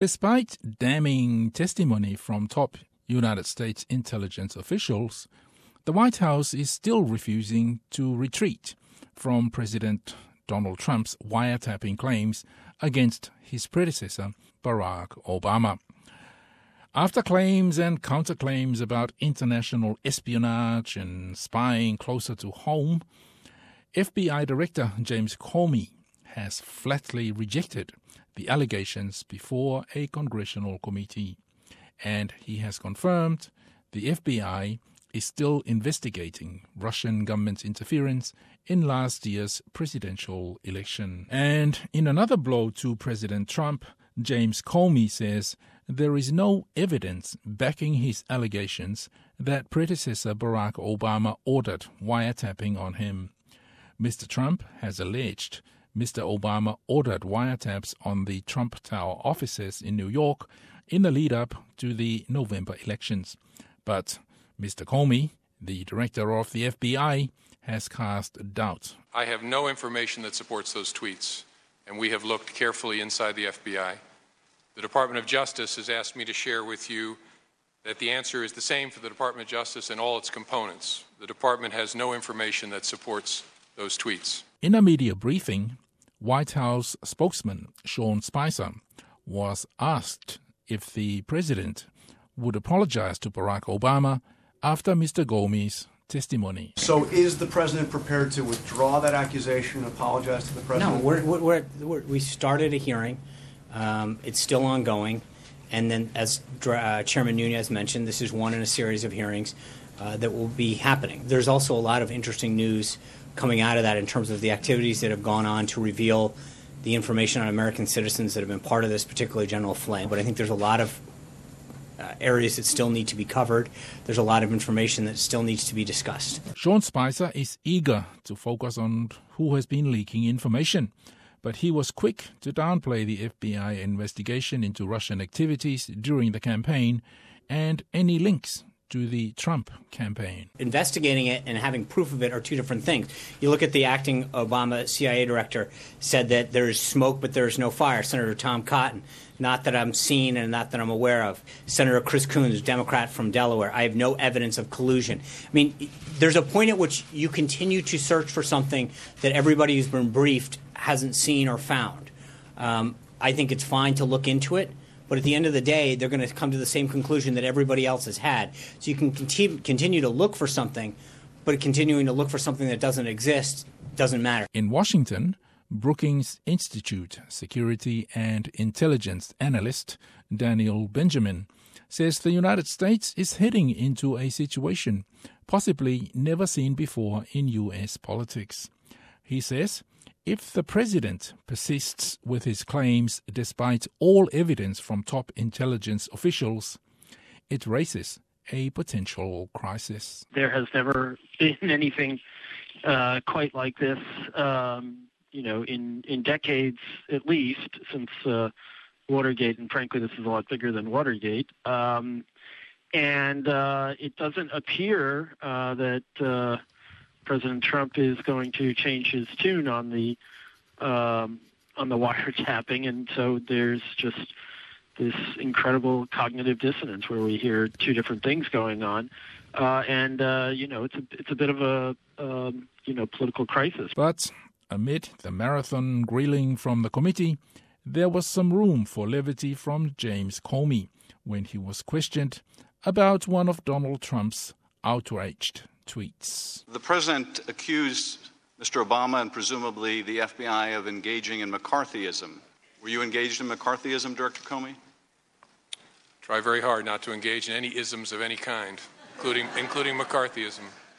Despite damning testimony from top United States intelligence officials, the White House is still refusing to retreat from President Donald Trump's wiretapping claims against his predecessor, Barack Obama. After claims and counterclaims about international espionage and spying closer to home, FBI Director James Comey has flatly rejected the allegations before a congressional committee, and he has confirmed the FBI is still investigating Russian government interference in last year's presidential election. And in another blow to President Trump, James Comey says there is no evidence backing his allegations that predecessor Barack Obama ordered wiretapping on him. Mr. Trump has alleged Mr. Obama ordered wiretaps on the Trump Tower offices in New York in the lead-up to the November elections. But Mr. Comey, the director of the FBI, has cast doubt. I have no information that supports those tweets, and we have looked carefully inside the FBI. The Department of Justice has asked me to share with you that the answer is the same for the Department of Justice and all its components. The department has no information that supports those tweets. In a media briefing, White House spokesman Sean Spicer was asked if the president would apologize to Barack Obama after Mr. Comey's testimony. So is the president prepared to withdraw that accusation and apologize to the president? No, we started a hearing. It's still ongoing. And then, as Chairman Nunes mentioned, this is one in a series of hearings that will be happening. There's also a lot of interesting news coming out of that in terms of the activities that have gone on to reveal the information on American citizens that have been part of this, particularly General Flynn. But I think there's a lot of areas that still need to be covered. There's a lot of information that still needs to be discussed. Sean Spicer is eager to focus on who has been leaking information, but he was quick to downplay the FBI investigation into Russian activities during the campaign and any links to the Trump campaign. Investigating it and having proof of it are two different things. You look at the acting Obama CIA director said that there is smoke but there is no fire. Senator Tom Cotton, not that I'm seen and not that I'm aware of. Senator Chris Coons, Democrat from Delaware, I have no evidence of collusion. I mean, there's a point at which you continue to search for something that everybody who's been briefed hasn't seen or found. I think it's fine to look into it. But at the end of the day, they're going to come to the same conclusion that everybody else has had. So you can continue to look for something, but continuing to look for something that doesn't exist doesn't matter. In Washington, Brookings Institute security and intelligence analyst Daniel Benjamin says the United States is heading into a situation possibly never seen before in U.S. politics. He says, if the president persists with his claims despite all evidence from top intelligence officials, it raises a potential crisis. There has never been anything quite like this, in decades at least, since Watergate, and frankly this is a lot bigger than Watergate. And it doesn't appear that President Trump is going to change his tune on the wiretapping, and so there's just this incredible cognitive dissonance where we hear two different things going on, it's a bit of a political crisis. But amid the marathon grilling from the committee, there was some room for levity from James Comey when he was questioned about one of Donald Trump's outraged tweets. The president accused Mr. Obama and presumably the FBI of engaging in McCarthyism. Were you engaged in McCarthyism, Director Comey? Try very hard not to engage in any isms of any kind, including McCarthyism.